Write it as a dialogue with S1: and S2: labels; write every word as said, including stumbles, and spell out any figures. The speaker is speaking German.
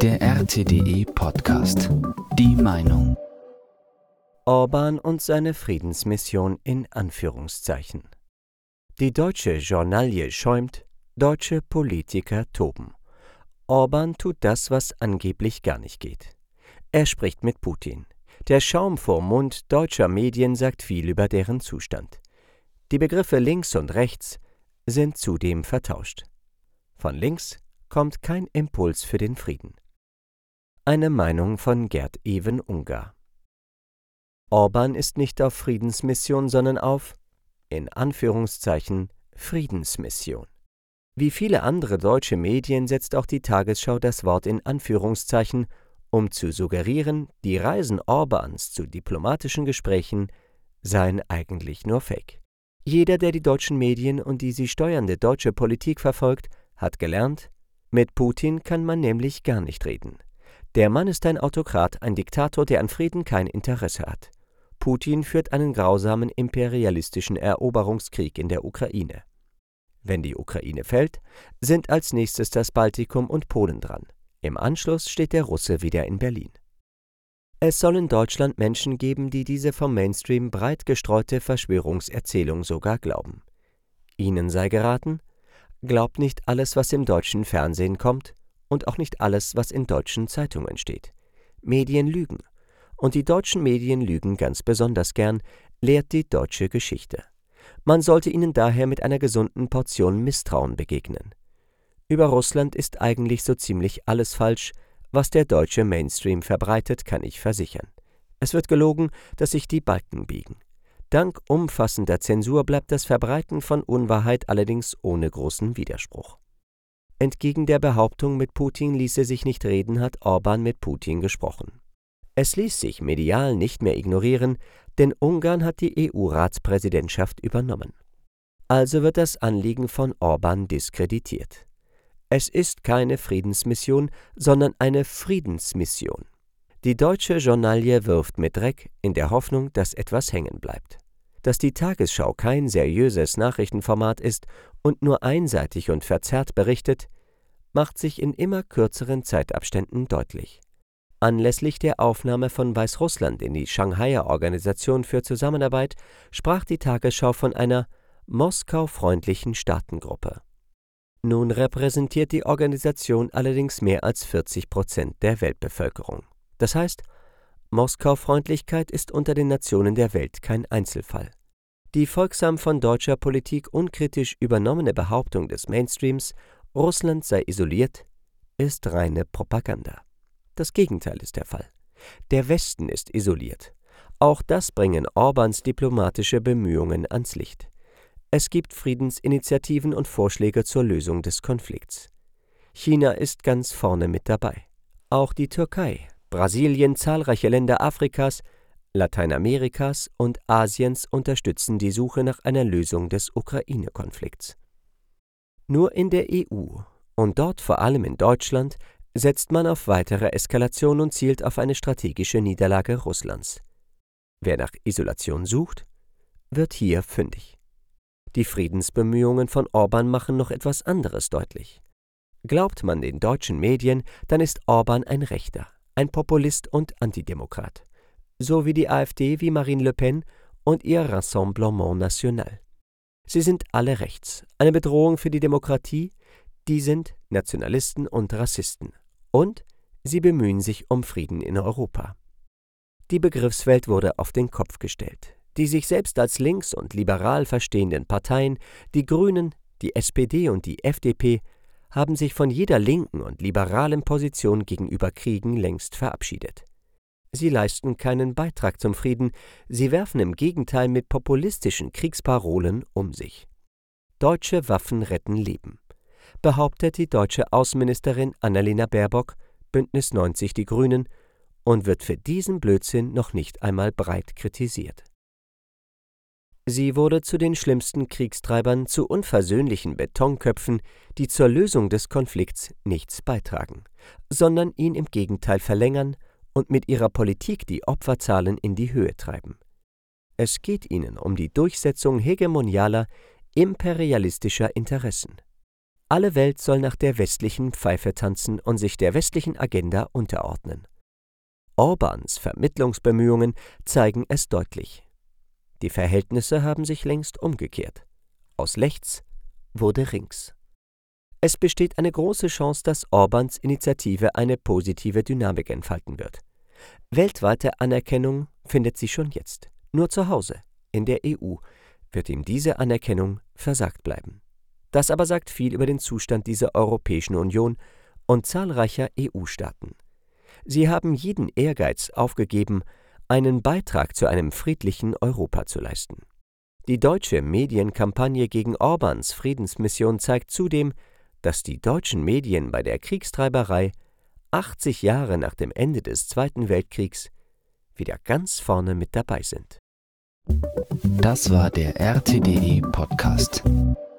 S1: Der R T D E-Podcast. Die Meinung.
S2: Orbán und seine Friedensmission in Anführungszeichen. Die deutsche Journalie schäumt, deutsche Politiker toben. Orbán tut das, was angeblich gar nicht geht. Er spricht mit Putin. Der Schaum vorm Mund deutscher Medien sagt viel über deren Zustand. Die Begriffe links und rechts sind zudem vertauscht. Von links kommt kein Impuls für den Frieden. Eine Meinung von Gerd Even Ungar. Orbán ist nicht auf Friedensmission, sondern auf, in Anführungszeichen, Friedensmission. Wie viele andere deutsche Medien setzt auch die Tagesschau das Wort in Anführungszeichen, um zu suggerieren, die Reisen Orbáns zu diplomatischen Gesprächen seien eigentlich nur Fake. Jeder, der die deutschen Medien und die sie steuernde deutsche Politik verfolgt, hat gelernt, mit Putin kann man nämlich gar nicht reden. Der Mann ist ein Autokrat, ein Diktator, der an Frieden kein Interesse hat. Putin führt einen grausamen imperialistischen Eroberungskrieg in der Ukraine. Wenn die Ukraine fällt, sind als nächstes das Baltikum und Polen dran. Im Anschluss steht der Russe wieder in Berlin. Es soll in Deutschland Menschen geben, die diese vom Mainstream breit gestreute Verschwörungserzählung sogar glauben. Ihnen sei geraten: Glaubt nicht alles, was im deutschen Fernsehen kommt, und auch nicht alles, was in deutschen Zeitungen steht. Medien lügen. Und die deutschen Medien lügen ganz besonders gern, lehrt die deutsche Geschichte. Man sollte ihnen daher mit einer gesunden Portion Misstrauen begegnen. Über Russland ist eigentlich so ziemlich alles falsch, was der deutsche Mainstream verbreitet, kann ich versichern. Es wird gelogen, dass sich die Balken biegen. Dank umfassender Zensur bleibt das Verbreiten von Unwahrheit allerdings ohne großen Widerspruch. Entgegen der Behauptung, mit Putin ließe sich nicht reden, hat Orbán mit Putin gesprochen. Es ließ sich medial nicht mehr ignorieren, denn Ungarn hat die E U-Ratspräsidentschaft übernommen. Also wird das Anliegen von Orbán diskreditiert. Es ist keine Friedensmission, sondern eine Friedensmission. Die deutsche Journalie wirft mit Dreck in der Hoffnung, dass etwas hängen bleibt. Dass die Tagesschau kein seriöses Nachrichtenformat ist und nur einseitig und verzerrt berichtet, macht sich in immer kürzeren Zeitabständen deutlich. Anlässlich der Aufnahme von Weißrussland in die Shanghaier Organisation für Zusammenarbeit sprach die Tagesschau von einer Moskau-freundlichen Staatengruppe. Nun repräsentiert die Organisation allerdings mehr als vierzig Prozent der Weltbevölkerung. Das heißt, Moskau-Freundlichkeit ist unter den Nationen der Welt kein Einzelfall. Die folgsam von deutscher Politik unkritisch übernommene Behauptung des Mainstreams, Russland sei isoliert, ist reine Propaganda. Das Gegenteil ist der Fall. Der Westen ist isoliert. Auch das bringen Orbáns diplomatische Bemühungen ans Licht. Es gibt Friedensinitiativen und Vorschläge zur Lösung des Konflikts. China ist ganz vorne mit dabei. Auch die Türkei, Brasilien, zahlreiche Länder Afrikas, Lateinamerikas und Asiens unterstützen die Suche nach einer Lösung des Ukraine-Konflikts. Nur in der E U und dort vor allem in Deutschland setzt man auf weitere Eskalation und zielt auf eine strategische Niederlage Russlands. Wer nach Isolation sucht, wird hier fündig. Die Friedensbemühungen von Orbán machen noch etwas anderes deutlich. Glaubt man den deutschen Medien, dann ist Orbán ein Rechter, ein Populist und Antidemokrat. So wie die AfD, wie Marine Le Pen und ihr Rassemblement National. Sie sind alle rechts, eine Bedrohung für die Demokratie, die sind Nationalisten und Rassisten. Und sie bemühen sich um Frieden in Europa. Die Begriffswelt wurde auf den Kopf gestellt. Die sich selbst als links und liberal verstehenden Parteien, die Grünen, die S P D und die F D P, haben sich von jeder linken und liberalen Position gegenüber Kriegen längst verabschiedet. Sie leisten keinen Beitrag zum Frieden, sie werfen im Gegenteil mit populistischen Kriegsparolen um sich. Deutsche Waffen retten Leben, behauptet die deutsche Außenministerin Annalena Baerbock, Bündnis neunzig Die Grünen, und wird für diesen Blödsinn noch nicht einmal breit kritisiert. Sie wurde zu den schlimmsten Kriegstreibern, zu unversöhnlichen Betonköpfen, die zur Lösung des Konflikts nichts beitragen, sondern ihn im Gegenteil verlängern und mit ihrer Politik die Opferzahlen in die Höhe treiben. Es geht ihnen um die Durchsetzung hegemonialer, imperialistischer Interessen. Alle Welt soll nach der westlichen Pfeife tanzen und sich der westlichen Agenda unterordnen. Orbáns Vermittlungsbemühungen zeigen es deutlich. Die Verhältnisse haben sich längst umgekehrt. Aus Lechts wurde Rings. Es besteht eine große Chance, dass Orbáns Initiative eine positive Dynamik entfalten wird. Weltweite Anerkennung findet sie schon jetzt. Nur zu Hause, in der E U, wird ihm diese Anerkennung versagt bleiben. Das aber sagt viel über den Zustand dieser Europäischen Union und zahlreicher E U-Staaten. Sie haben jeden Ehrgeiz aufgegeben, einen Beitrag zu einem friedlichen Europa zu leisten. Die deutsche Medienkampagne gegen Orbáns Friedensmission zeigt zudem, dass die deutschen Medien bei der Kriegstreiberei achtzig Jahre nach dem Ende des Zweiten Weltkriegs wieder ganz vorne mit dabei sind.
S1: Das war der R T D E Podcast.